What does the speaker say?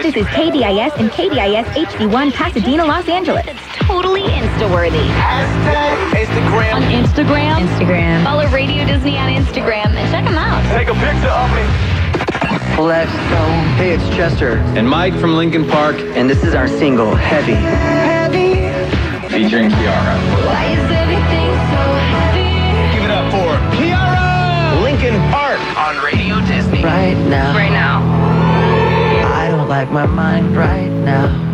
This is KDIS and KDIS HD1 Pasadena, Los Angeles. It's totally Insta-worthy. Instagram. On Instagram. Instagram. Follow Radio Disney on Instagram and check them out. Take a picture of me. Let's go. Hey, it's Chester. And Mike from Linkin Park. And this is our single, Heavy. Heavy. Featuring Kiara. Why is everything so heavy? Give it up for Kiara. Linkin Park on Radio Disney. Right now. Right now. I don't like my mind right now.